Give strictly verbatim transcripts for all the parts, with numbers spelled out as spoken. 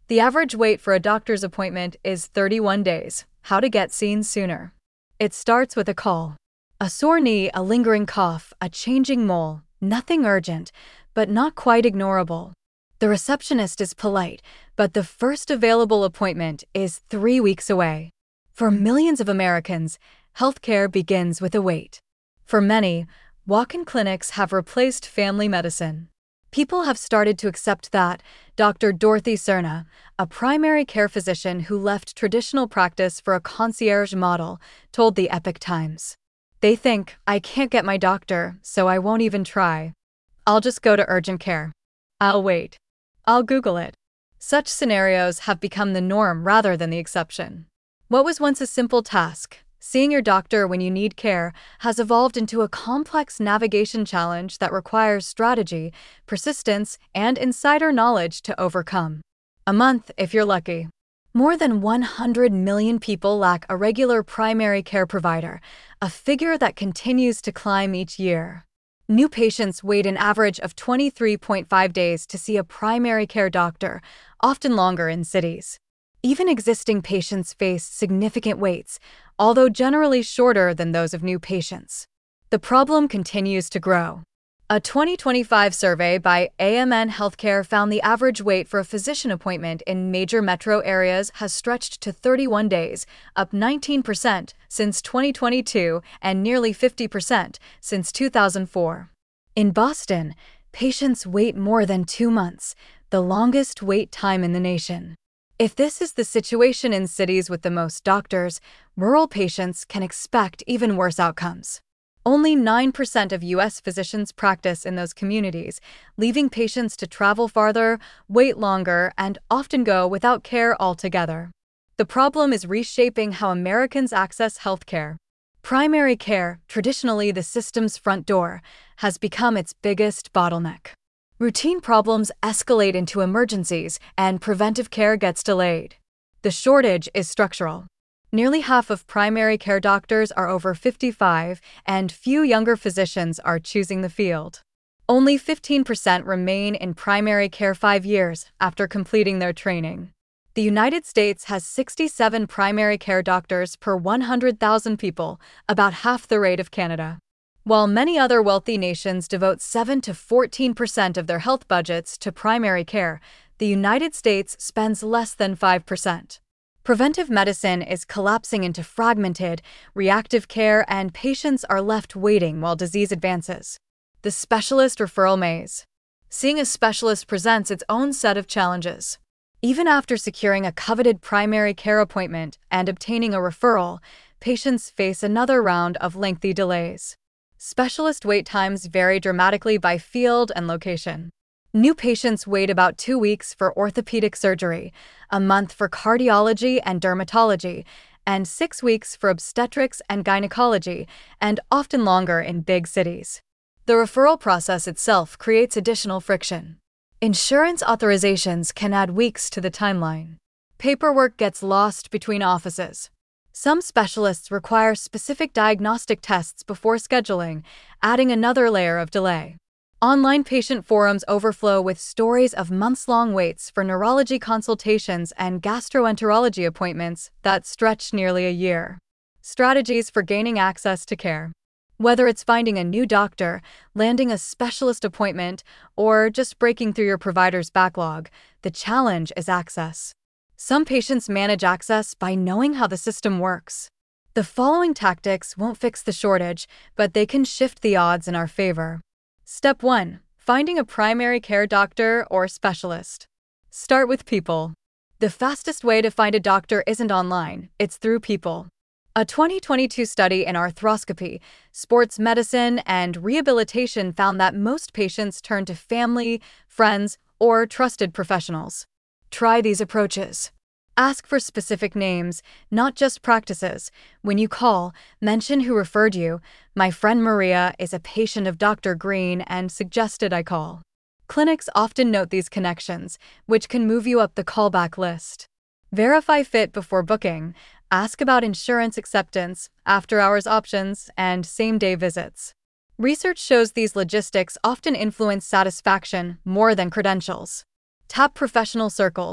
The average wait for a doctor's appointment is thirty-one days. How to get seen sooner. It starts with a call. A sore knee, a lingering cough, a changing mole. Nothing urgent, but not quite ignorable. The receptionist is polite, but the first available appointment is three weeks away. For millions of Americans, healthcare begins with a wait. For many, walk-in clinics have replaced family medicine. People have started to accept that. Doctor Dorothy Cerna, a primary care physician who left traditional practice for a concierge model, told the Epoch Times. They think, I can't get my doctor, so I won't even try. I'll just go to urgent care. I'll wait. I'll Google it. Such scenarios have become the norm rather than the exception. What was once a simple task, seeing your doctor when you need care, has evolved into a complex navigation challenge that requires strategy, persistence, and insider knowledge to overcome. A month, if you're lucky. More than one hundred million people lack a regular primary care provider, a figure that continues to climb each year. New patients wait an average of twenty-three point five days to see a primary care doctor, often longer in cities. Even existing patients face significant waits, although generally shorter than those of new patients. The problem continues to grow. A twenty twenty-five survey by A M N Healthcare found the average wait for a physician appointment in major metro areas has stretched to thirty-one days, up nineteen percent since twenty twenty-two and nearly fifty percent since two thousand four. In Boston, patients wait more than two months, the longest wait time in the nation. If this is the situation in cities with the most doctors, rural patients can expect even worse outcomes. Only nine percent of U S physicians practice in those communities, leaving patients to travel farther, wait longer, and often go without care altogether. The problem is reshaping how Americans access healthcare. Primary care, traditionally the system's front door, has become its biggest bottleneck. Routine problems escalate into emergencies, and preventive care gets delayed. The shortage is structural. Nearly half of primary care doctors are over fifty-five, and few younger physicians are choosing the field. Only fifteen percent remain in primary care five years after completing their training. The United States has sixty-seven primary care doctors per one hundred thousand people, about half the rate of Canada. While many other wealthy nations devote seven to fourteen percent of their health budgets to primary care, the United States spends less than five percent. Preventive medicine is collapsing into fragmented, reactive care, and patients are left waiting while disease advances. The specialist referral maze. Seeing a specialist presents its own set of challenges. Even after securing a coveted primary care appointment and obtaining a referral, patients face another round of lengthy delays. Specialist wait times vary dramatically by field and location. New patients wait about two weeks for orthopedic surgery, a month for cardiology and dermatology, and six weeks for obstetrics and gynecology, and often longer in big cities. The referral process itself creates additional friction. Insurance authorizations can add weeks to the timeline. Paperwork gets lost between offices. Some specialists require specific diagnostic tests before scheduling, adding another layer of delay. Online patient forums overflow with stories of months-long waits for neurology consultations and gastroenterology appointments that stretch nearly a year. Strategies for gaining access to care. Whether it's finding a new doctor, landing a specialist appointment, or just breaking through your provider's backlog, the challenge is access. Some patients manage access by knowing how the system works. The following tactics won't fix the shortage, but they can shift the odds in our favor. Step one. Finding a primary care doctor or specialist. Start with people. The fastest way to find a doctor isn't online, it's through people. A twenty twenty-two study in arthroscopy, sports medicine, and rehabilitation found that most patients turn to family, friends, or trusted professionals. Try these approaches. Ask for specific names, not just practices. When you call, mention who referred you. My friend Maria is a patient of Doctor Green and suggested I call. Clinics often note these connections, which can move you up the callback list. Verify fit before booking. Ask about insurance acceptance, after-hours options, and same-day visits. Research shows these logistics often influence satisfaction more than credentials. Tap professional circles.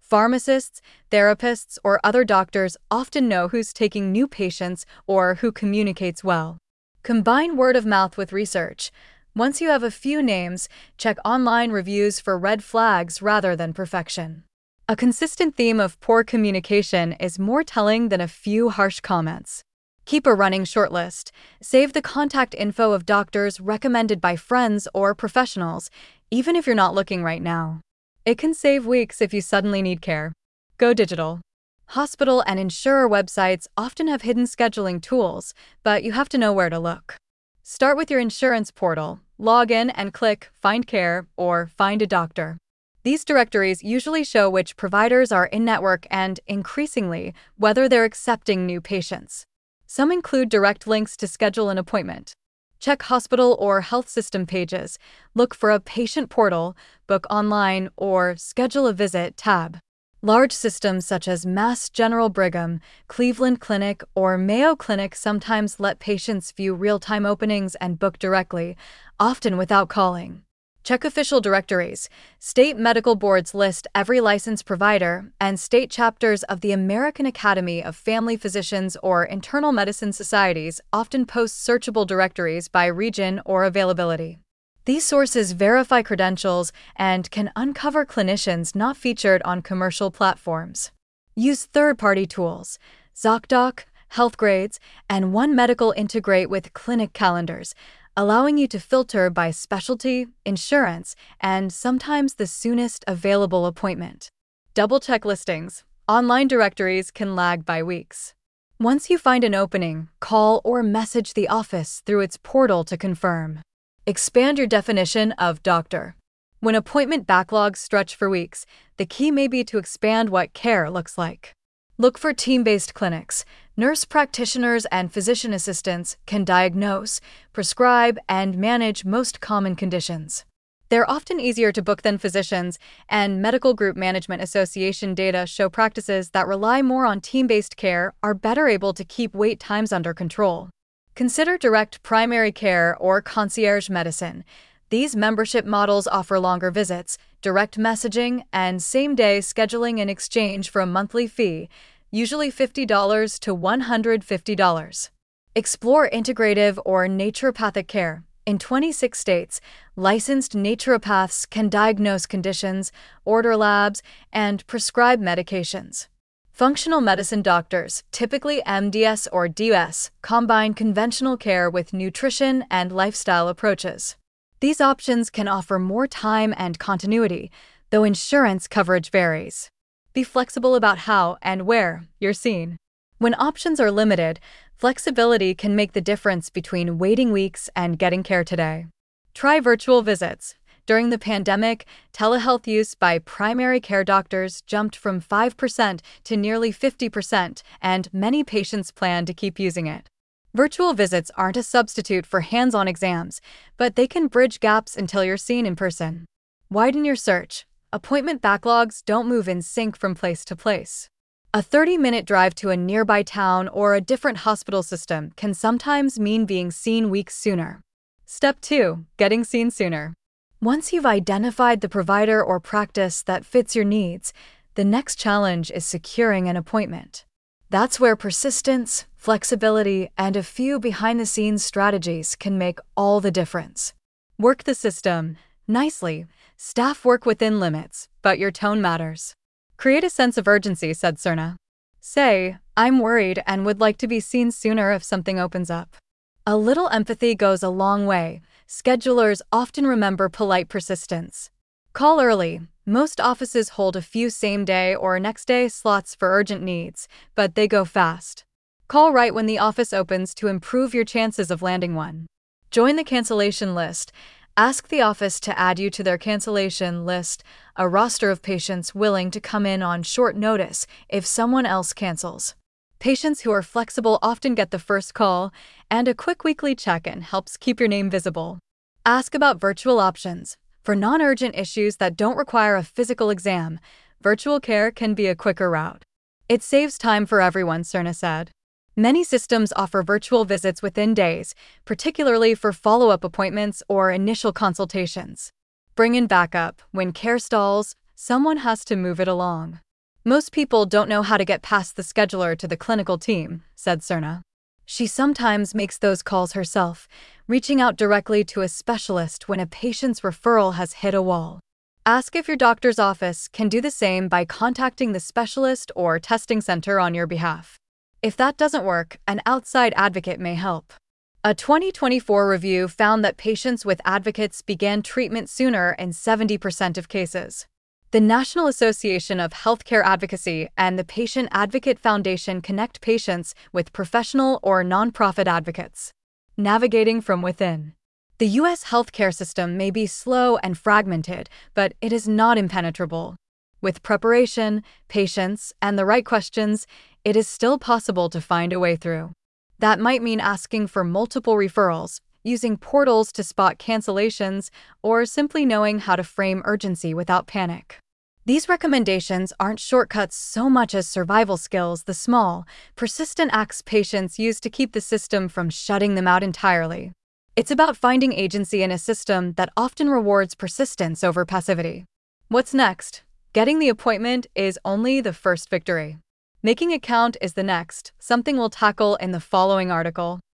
Pharmacists, therapists, or other doctors often know who's taking new patients or who communicates well. Combine word of mouth with research. Once you have a few names, check online reviews for red flags rather than perfection. A consistent theme of poor communication is more telling than a few harsh comments. Keep a running shortlist. Save the contact info of doctors recommended by friends or professionals, even if you're not looking right now. It can save weeks if you suddenly need care. Go digital. Hospital and insurer websites often have hidden scheduling tools, but you have to know where to look. Start with your insurance portal, log in and click Find Care or Find a Doctor. These directories usually show which providers are in-network and, increasingly, whether they're accepting new patients. Some include direct links to schedule an appointment. Check hospital or health system pages, look for a patient portal, book online, or schedule a visit tab. Large systems such as Mass General Brigham, Cleveland Clinic, or Mayo Clinic sometimes let patients view real-time openings and book directly, often without calling. Check official directories. State medical boards list every licensed provider, and state chapters of the American Academy of Family Physicians or internal medicine societies often post searchable directories by region or availability. These sources verify credentials and can uncover clinicians not featured on commercial platforms. Use third-party tools. ZocDoc, HealthGrades, and One Medical integrate with clinic calendars, allowing you to filter by specialty, insurance, and sometimes the soonest available appointment. Double-check listings. Online directories can lag by weeks. Once you find an opening, call or message the office through its portal to confirm. Expand your definition of doctor. When appointment backlogs stretch for weeks, the key may be to expand what care looks like. Look for team-based clinics. Nurse practitioners and physician assistants can diagnose, prescribe, and manage most common conditions. They're often easier to book than physicians, and Medical Group Management Association data show practices that rely more on team-based care are better able to keep wait times under control. Consider direct primary care or concierge medicine. These membership models offer longer visits, direct messaging, and same-day scheduling in exchange for a monthly fee, usually fifty dollars to one hundred fifty dollars. Explore integrative or naturopathic care. In twenty-six states, licensed naturopaths can diagnose conditions, order labs, and prescribe medications. Functional medicine doctors, typically M D S or D S, combine conventional care with nutrition and lifestyle approaches. These options can offer more time and continuity, though insurance coverage varies. Be flexible about how and where you're seen. When options are limited, flexibility can make the difference between waiting weeks and getting care today. Try virtual visits. During the pandemic, telehealth use by primary care doctors jumped from five percent to nearly fifty percent, and many patients plan to keep using it. Virtual visits aren't a substitute for hands-on exams, but they can bridge gaps until you're seen in person. Widen your search. Appointment backlogs don't move in sync from place to place. A thirty-minute drive to a nearby town or a different hospital system can sometimes mean being seen weeks sooner. Step two. Getting seen sooner. Once you've identified the provider or practice that fits your needs, the next challenge is securing an appointment. That's where persistence, flexibility, and a few behind-the-scenes strategies can make all the difference. Work the system nicely. Staff work within limits, but your tone matters. Create a sense of urgency, said Cerna. Say, I'm worried and would like to be seen sooner if something opens up. A little empathy goes a long way. Schedulers often remember polite persistence. Call early. Most offices hold a few same-day or next-day slots for urgent needs, but they go fast. Call right when the office opens to improve your chances of landing one. Join the cancellation list. Ask the office to add you to their cancellation list, a roster of patients willing to come in on short notice if someone else cancels. Patients who are flexible often get the first call, and a quick weekly check-in helps keep your name visible. Ask about virtual options. For non-urgent issues that don't require a physical exam, virtual care can be a quicker route. It saves time for everyone, Cerna said. Many systems offer virtual visits within days, particularly for follow-up appointments or initial consultations. Bring in backup. When care stalls, someone has to move it along. Most people don't know how to get past the scheduler to the clinical team, said Serna. She sometimes makes those calls herself, reaching out directly to a specialist when a patient's referral has hit a wall. Ask if your doctor's office can do the same by contacting the specialist or testing center on your behalf. If that doesn't work, an outside advocate may help. A twenty twenty-four review found that patients with advocates began treatment sooner in seventy percent of cases. The National Association of Healthcare Advocacy and the Patient Advocate Foundation connect patients with professional or nonprofit advocates. Navigating from within. The U S healthcare system may be slow and fragmented, but it is not impenetrable. With preparation, patience, and the right questions, it is still possible to find a way through. That might mean asking for multiple referrals, using portals to spot cancellations, or simply knowing how to frame urgency without panic. These recommendations aren't shortcuts so much as survival skills the small, persistent acts patients use to keep the system from shutting them out entirely. It's about finding agency in a system that often rewards persistence over passivity. What's next? Getting the appointment is only the first victory. Making it count is the next, something we'll tackle in the following article.